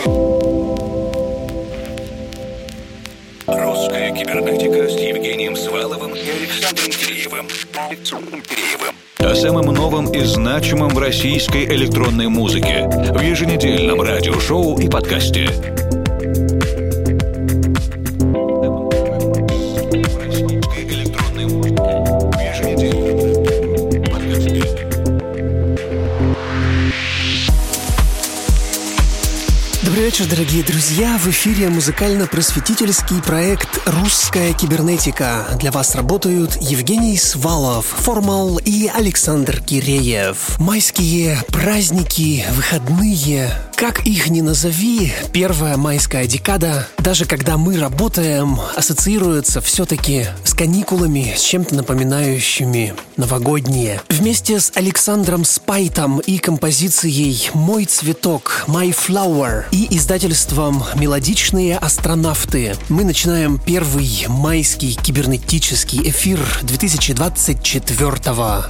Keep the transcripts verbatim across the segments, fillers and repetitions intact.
Русская кибернетика с Евгением Сваловым и Александром Киреевым. Киреевым. О самом новом и значимом в российской электронной музыке в еженедельном радиошоу и подкасте. Добрый вечер, дорогие друзья! В эфире музыкально-просветительский проект «Русская кибернетика». Для вас работают Евгений Свалов, Формал и Александр Киреев. Майские праздники, выходные, как их ни назови, первая майская декада, даже когда мы работаем, ассоциируется все-таки с каникулами, с чем-то напоминающими новогодние. Вместе с Александром Спайтом и композицией «Мой цветок», «My Flower» и издательством «Мелодичные астронавты» мы начинаем первый майский кибернетический эфир две тысячи двадцать четвёртого.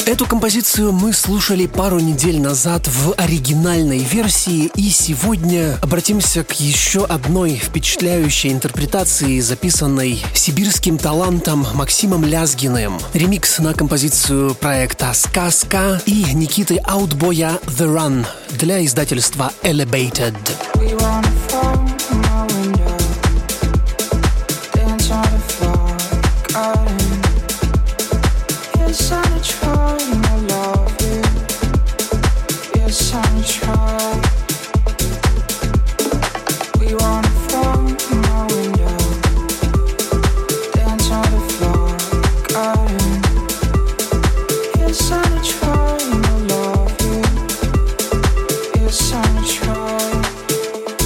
Эту композицию мы слушали пару недель назад в оригинальной версии, и сегодня обратимся к еще одной впечатляющей интерпретации, записанной сибирским талантом Максимом Лязгиным. Ремикс на композицию проекта «Сказка» и Никиты Аутбоя «The Run» для издательства Elevated. Try.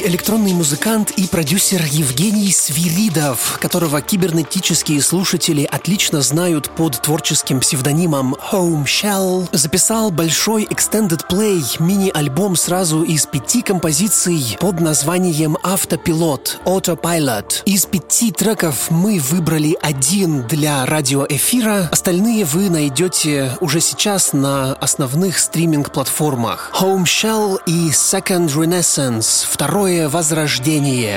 электронный музыкант и продюсер Евгений Свиридов, которого кибернетические слушатели отлично знают под творческим псевдонимом Home Shell, записал большой extended play мини-альбом сразу из пяти композиций под названием «Автопилот» Autopilot. Из пяти треков мы выбрали один для радиоэфира, остальные вы найдете уже сейчас на основных стриминг-платформах. Home Shell и Second Renaissance, второе возрождение.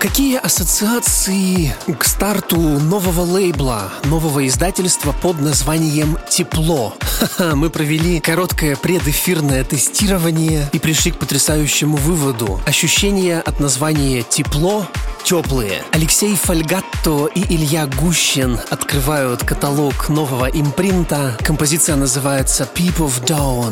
Какие ассоциации к старту нового лейбла, нового издательства под названием «Тепло»? Ха-ха, мы провели короткое предэфирное тестирование и пришли к потрясающему выводу. Ощущения от названия «Тепло» теплые. Алексей Фольгатто и Илья Гущин открывают каталог нового импринта. Композиция называется «Peep of Dawn».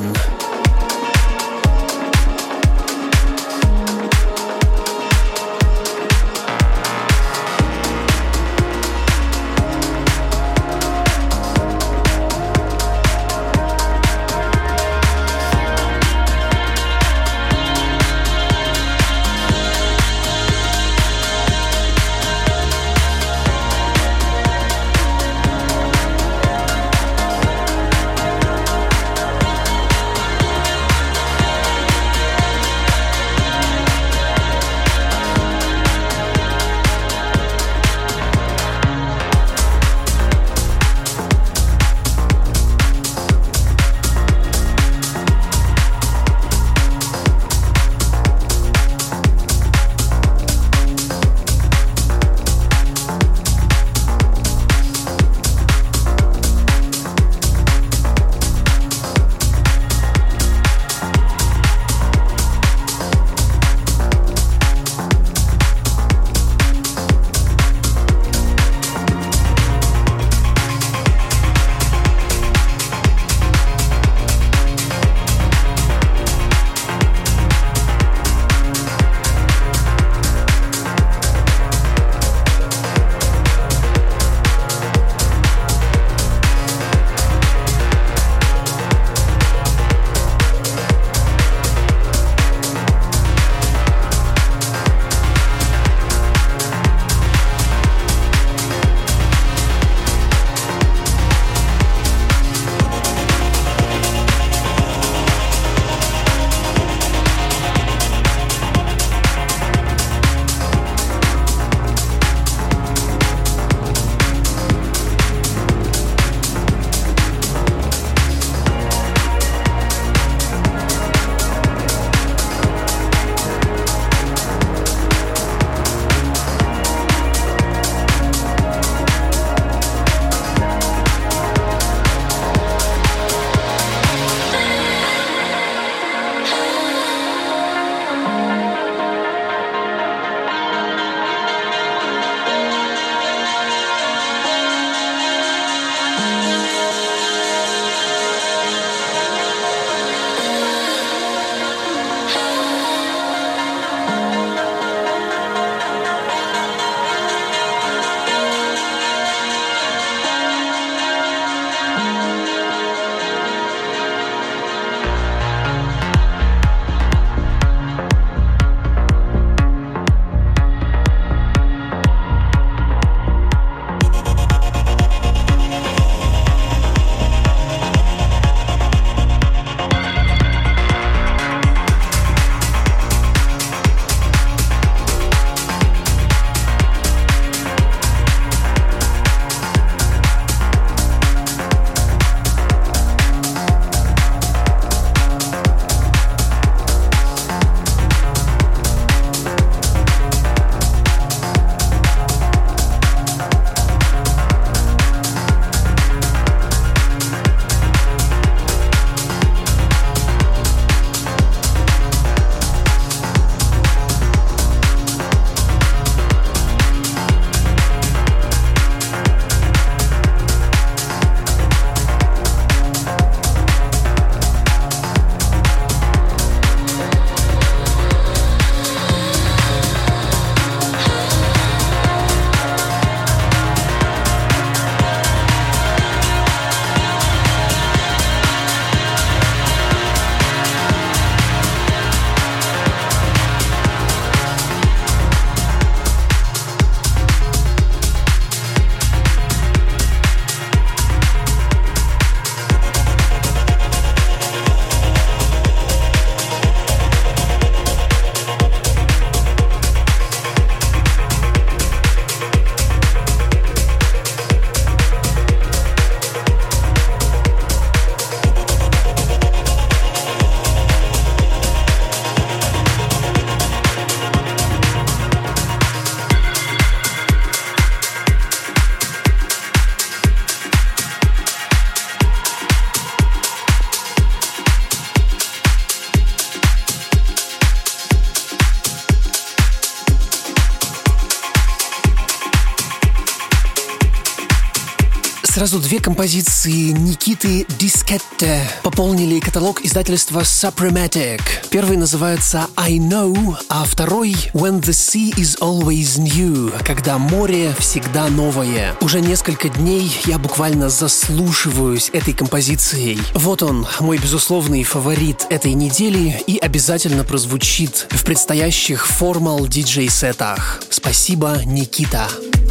Сразу две композиции Никиты Дискетте пополнили каталог издательства Suprematic. Первый называется I Know, а второй When the Sea is Always New, когда море всегда новое. Уже несколько дней я буквально заслушиваюсь этой композицией. Вот он, мой безусловный фаворит этой недели, и обязательно прозвучит в предстоящих формал диджей-сетах. Спасибо, Никита.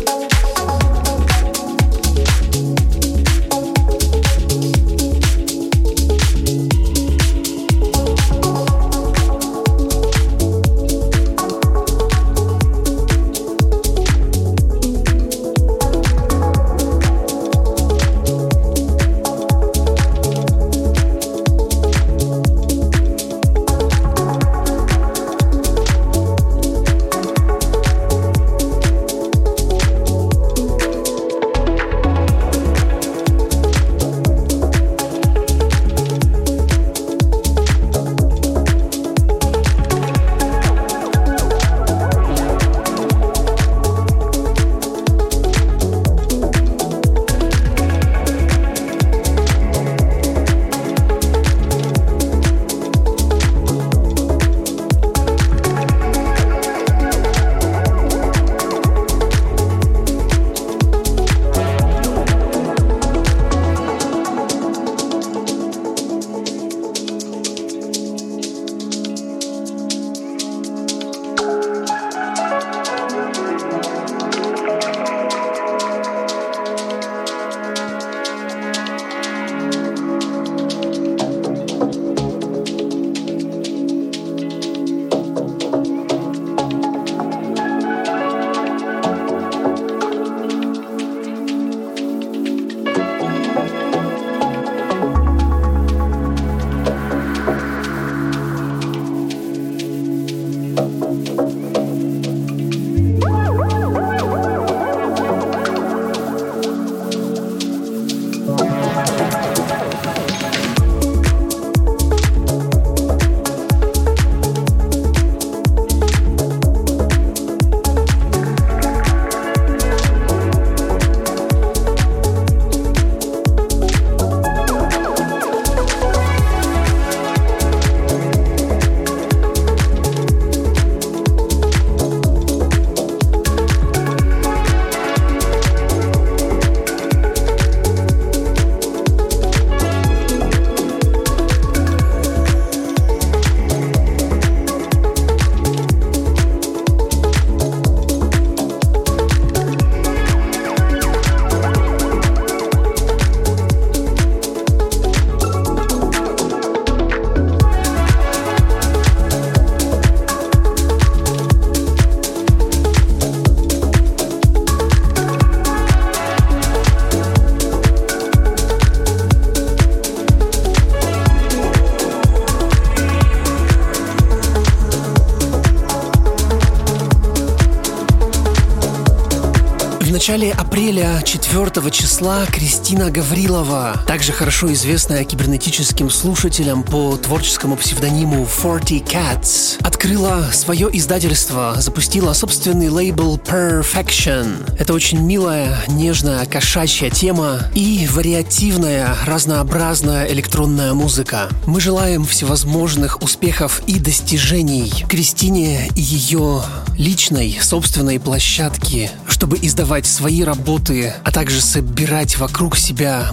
В начале апреля четвёртого числа Кристина Гаврилова, также хорошо известная кибернетическим слушателям по творческому псевдониму сорок Cats, открыла свое издательство, запустила собственный лейбл Perfection. Это очень милая, нежная, кошачья тема и вариативная, разнообразная электронная музыка. Мы желаем всевозможных успехов и достижений Кристине и ее личной, собственной площадке, чтобы издавать свои работы, а также собирать вокруг себя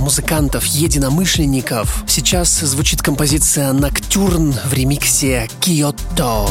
музыкантов-единомышленников. Сейчас звучит композиция «Ноктюрн» в ремиксе «Киото».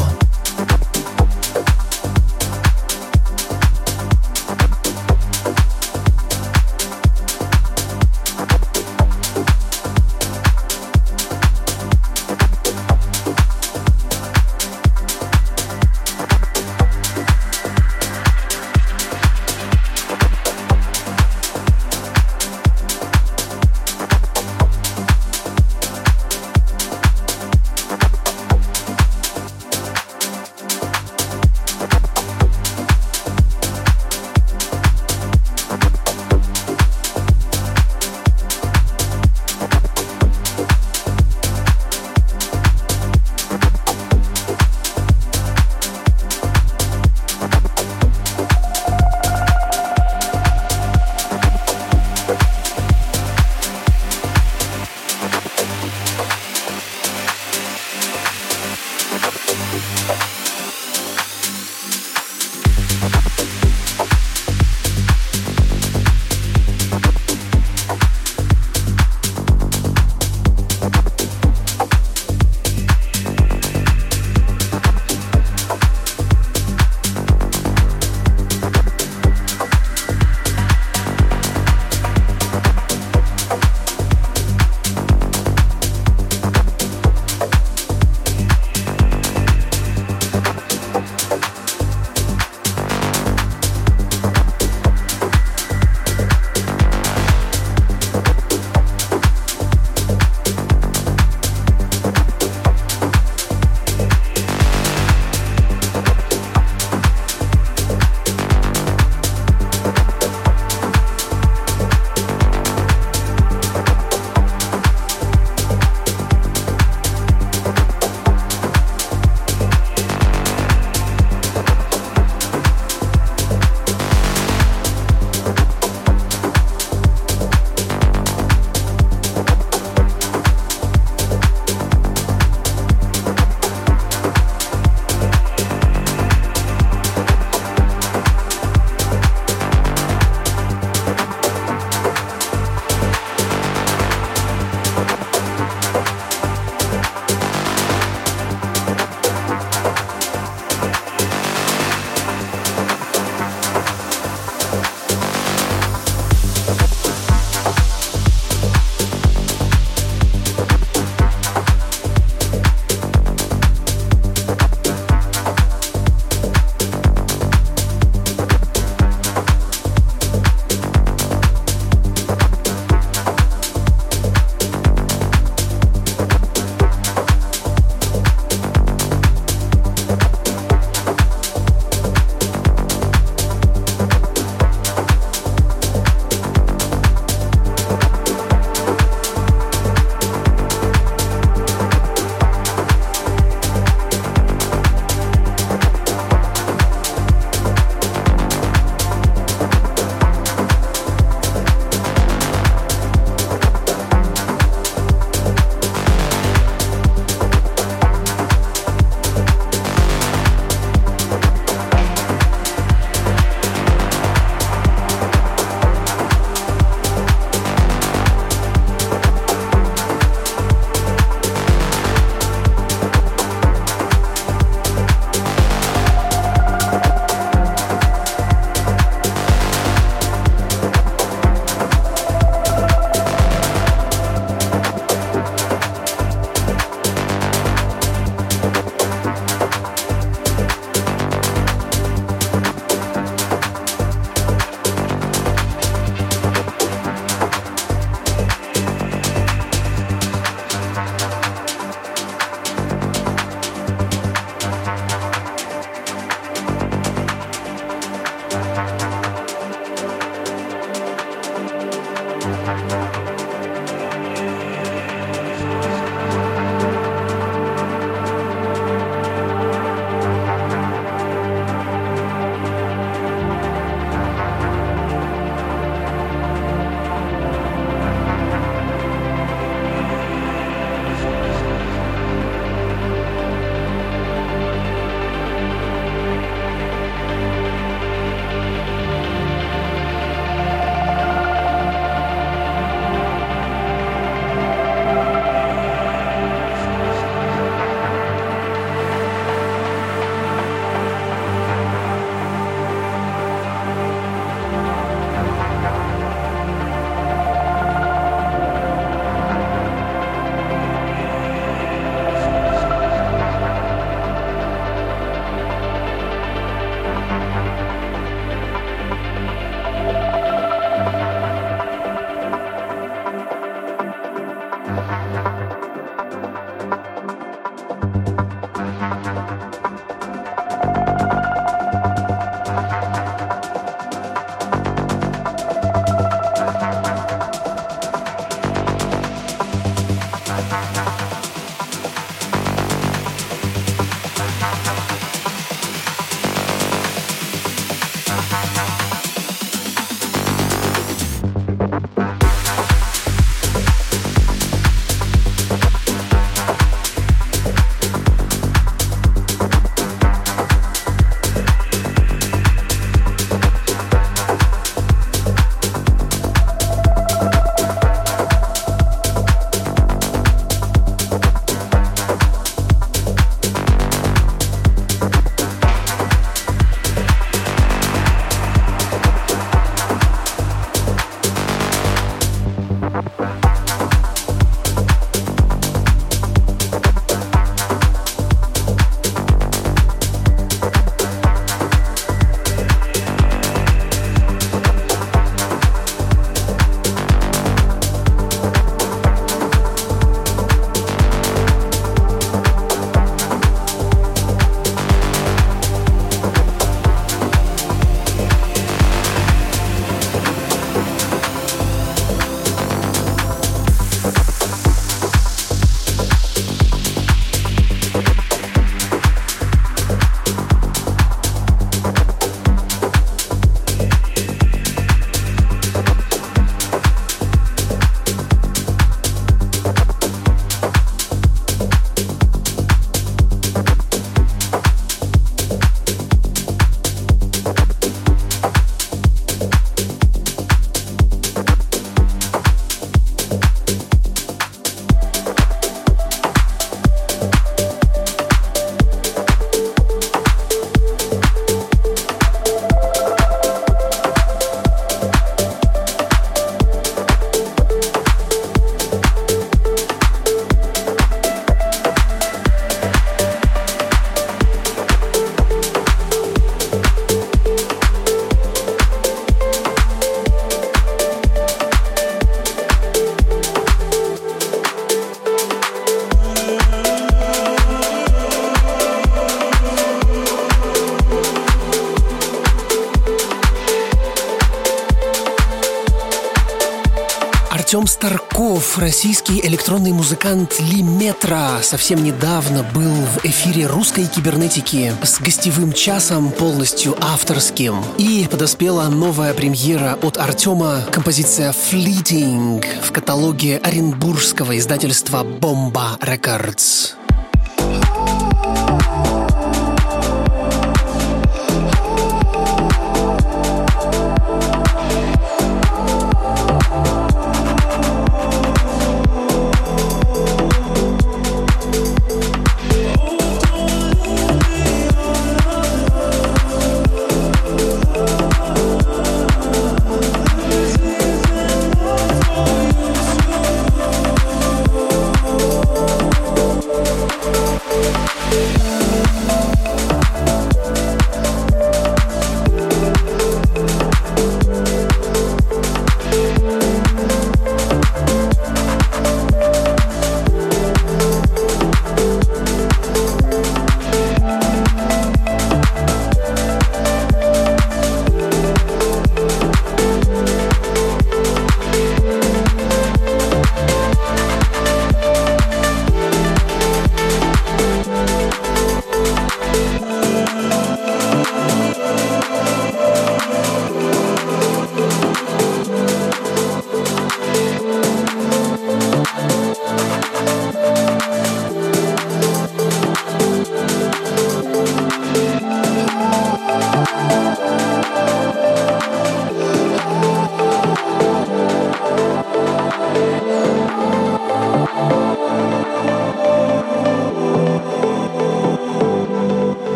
Артем Старков, российский электронный музыкант Лиметра, совсем недавно был в эфире русской кибернетики с гостевым часом, полностью авторским. И подоспела новая премьера от Артема, композиция «Fleeting» в каталоге оренбургского издательства «Бомба Рекордс».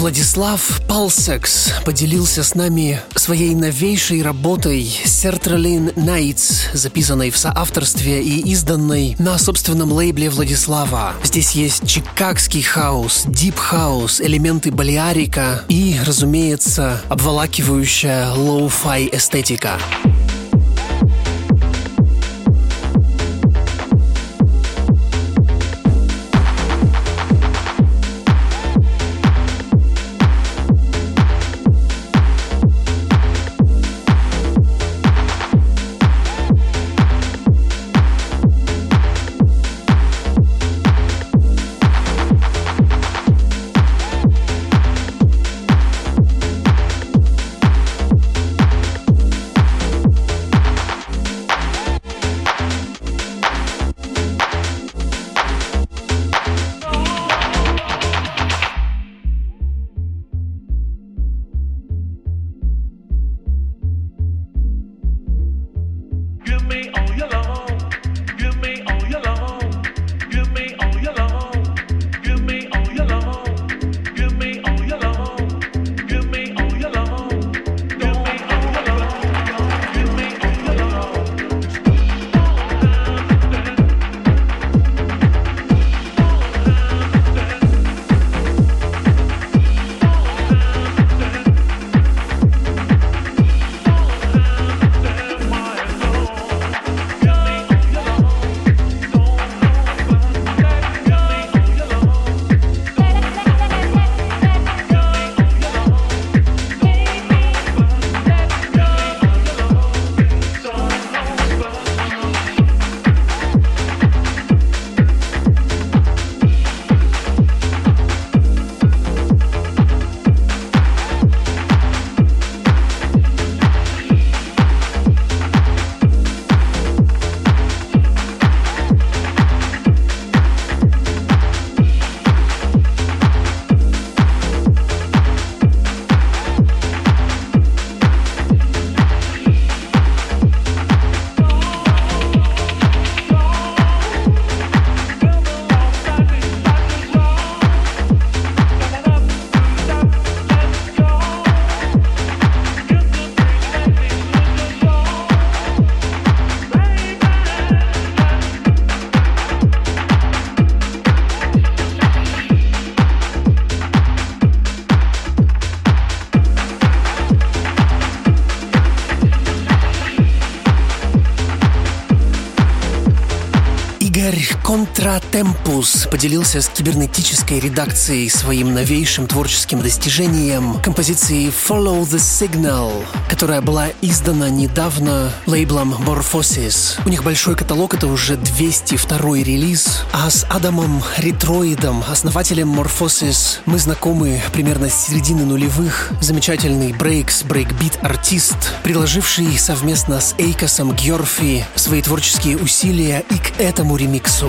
Владислав Палсекс поделился с нами своей новейшей работой Sertraline Nights, записанной в соавторстве и изданной на собственном лейбле Владислава. Здесь есть чикагский хаус, дип-хаус, элементы балеарика и, разумеется, обволакивающая лоу-фай эстетика. Контратемпус поделился с кибернетической редакцией своим новейшим творческим достижением композицией Follow the Signal, которая была издана недавно лейблом Morphosis. У них большой каталог, это уже двести второй релиз, а с Адамом Ретроидом, основателем Morphosis, мы знакомы примерно с середины нулевых. Замечательный брейкс, брейкбит-артист, приложивший совместно с Эйкосом Гьорфи свои творческие усилия и к этому ремиксу.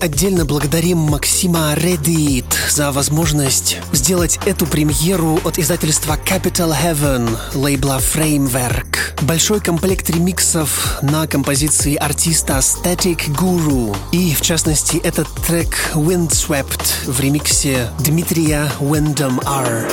отдельно благодарим Максима Редит за возможность сделать эту премьеру от издательства Capital Heaven, лейбла Framework. Большой комплект ремиксов на композиции артиста Static Guru. И, в частности, этот трек Windswept в ремиксе Дмитрия Wyndham R.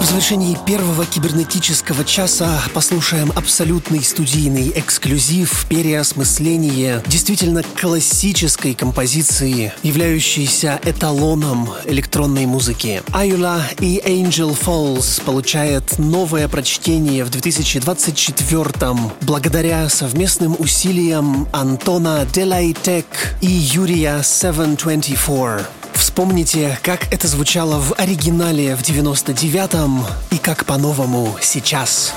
В завершении первого кибернетического часа послушаем абсолютный студийный эксклюзив, переосмысление действительно классической композиции, являющейся эталоном электронной музыки. Ayula и Angel Falls получает новое прочтение в две тысячи двадцать четвёртом благодаря совместным усилиям Антона Делайтек и Юрия семьсот двадцать четыре. Вспомните, как это звучало в оригинале в девяносто девятом и как по-новому сейчас.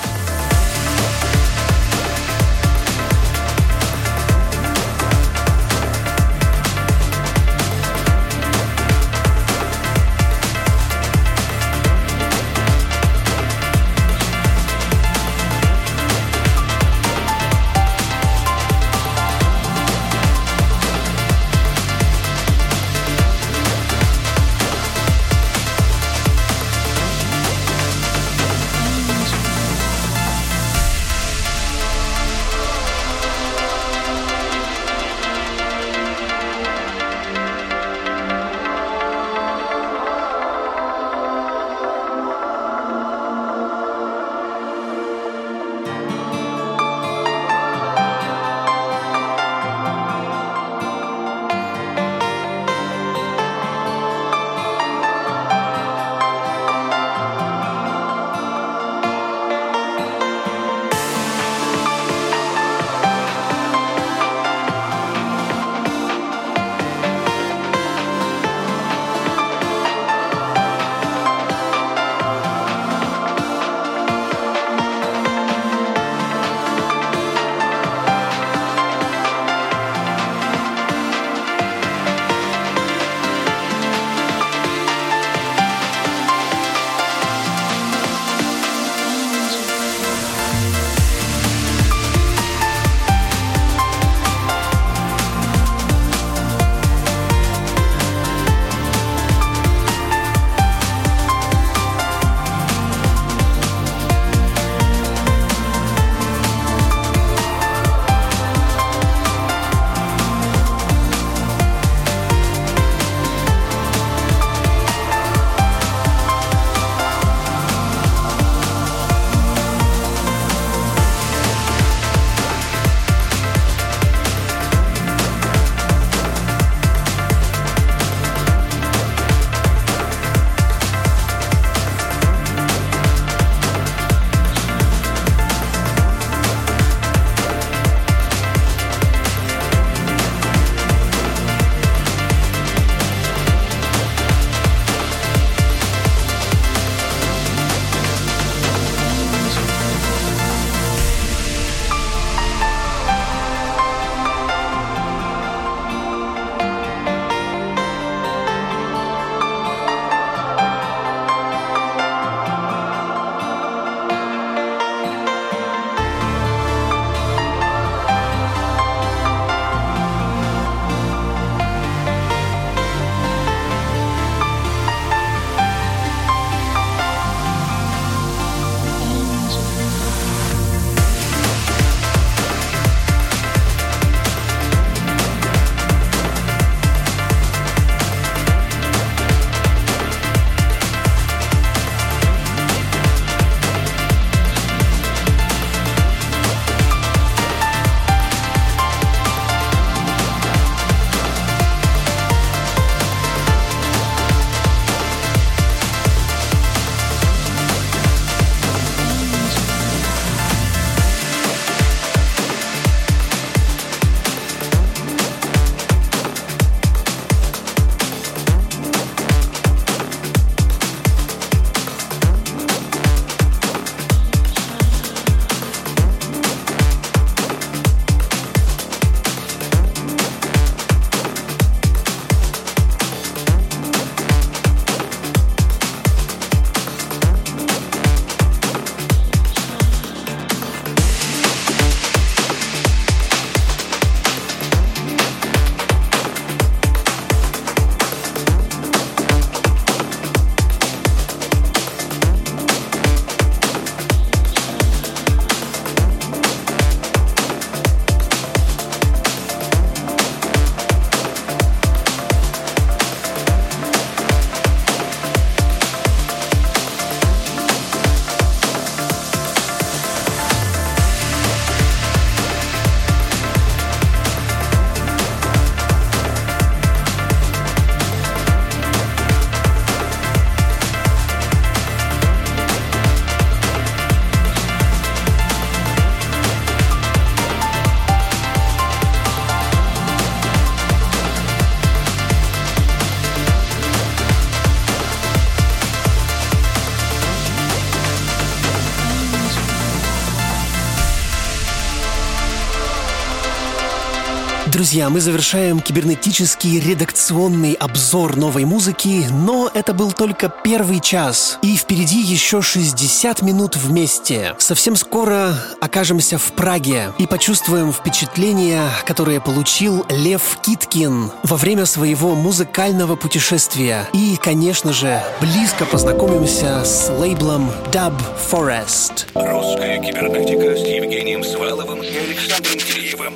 Друзья, мы завершаем кибернетический редакционный обзор новой музыки, но это был только первый час. И впереди еще шестьдесят минут вместе. Совсем скоро окажемся в Праге и почувствуем впечатления, которые получил Лев Киткин во время своего музыкального путешествия. И, конечно же, близко познакомимся с лейблом Dub Forest. Русская кибернетика с Евгением Сваловым и Александром Киреевым.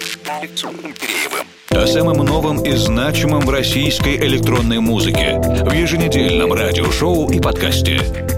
О самом новом и значимом в российской электронной музыке в еженедельном радиошоу и подкасте.